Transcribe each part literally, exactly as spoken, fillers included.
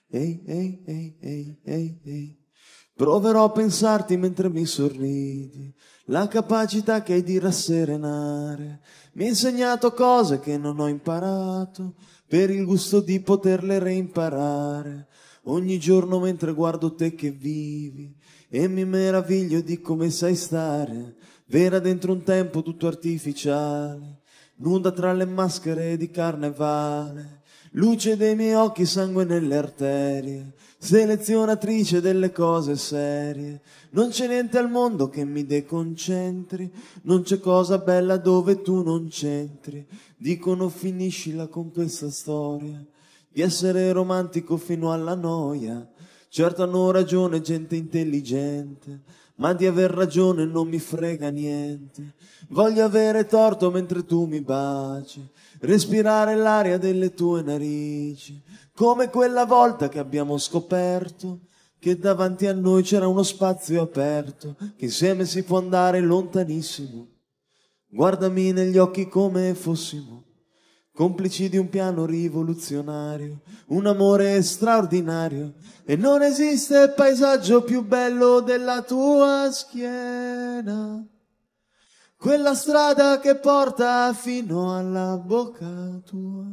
Ehi, ehi, ehi, ehi, ehi, ehi. Proverò a pensarti mentre mi sorridi, la capacità che hai di rasserenare. Mi hai insegnato cose che non ho imparato, per il gusto di poterle reimparare. Ogni giorno mentre guardo te che vivi, e mi meraviglio di come sai stare, vera dentro un tempo tutto artificiale, nuda tra le maschere di carnevale. Luce dei miei occhi, sangue nelle arterie, selezionatrice delle cose serie. Non c'è niente al mondo che mi deconcentri, non c'è cosa bella dove tu non c'entri. Dicono finiscila con questa storia di essere romantico fino alla noia. Certo hanno ragione gente intelligente, ma di aver ragione non mi frega niente. Voglio avere torto mentre tu mi baci, respirare l'aria delle tue narici, come quella volta che abbiamo scoperto che davanti a noi c'era uno spazio aperto, che insieme si può andare lontanissimo. Guardami negli occhi come fossimo complici di un piano rivoluzionario, un amore straordinario, e non esiste paesaggio più bello della tua schiena, quella strada che porta fino alla bocca tua.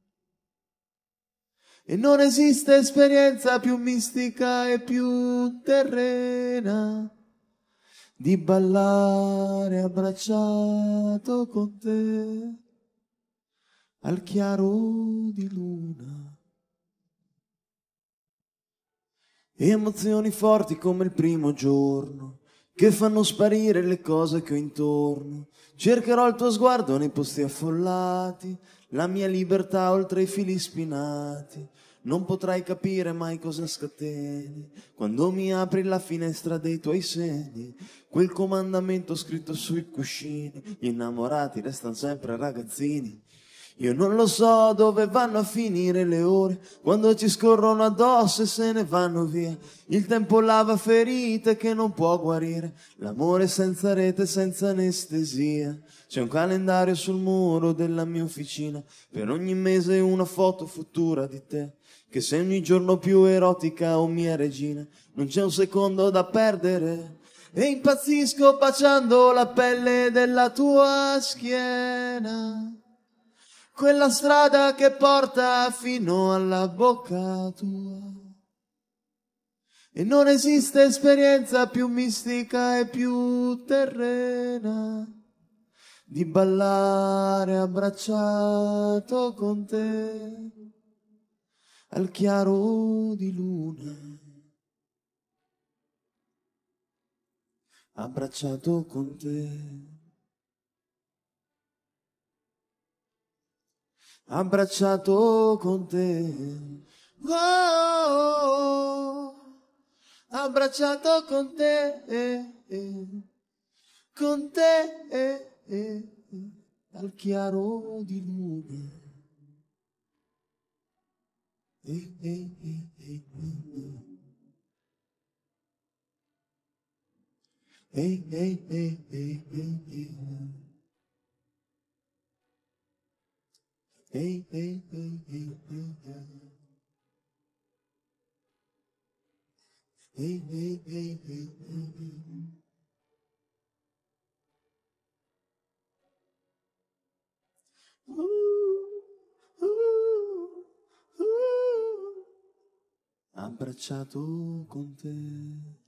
E non esiste esperienza più mistica e più terrena di ballare abbracciato con te al chiaro di luna. Emozioni forti come il primo giorno, che fanno sparire le cose che ho intorno. Cercherò il tuo sguardo nei posti affollati, la mia libertà oltre i fili spinati. Non potrai capire mai cosa scateni quando mi apri la finestra dei tuoi seni. Quel comandamento scritto sui cuscini, gli innamorati restano sempre ragazzini. Io non lo so dove vanno a finire le ore, quando ci scorrono addosso e se ne vanno via. Il tempo lava ferite che non può guarire, l'amore senza rete, senza anestesia. C'è un calendario sul muro della mia officina, per ogni mese una foto futura di te, che sei ogni giorno più erotica, o mia regina. Non c'è un secondo da perdere, e impazzisco baciando la pelle della tua schiena, quella strada che porta fino alla bocca tua. E non esiste esperienza più mistica e più terrena di ballare abbracciato con te al chiaro di luna. Abbracciato con te, abbracciato con te, oh, abbracciato con te, eh, eh, con te, eh, eh, eh, al chiaro di luna. Eh, eh, eh, eh, eh. Eh, eh, eh, eh, eh, eh. Eh, eh, eh, eh, eh, eh. Hey, hey, hey, hey, hey, hey. Uh, uh, uh. Abbracciato con te.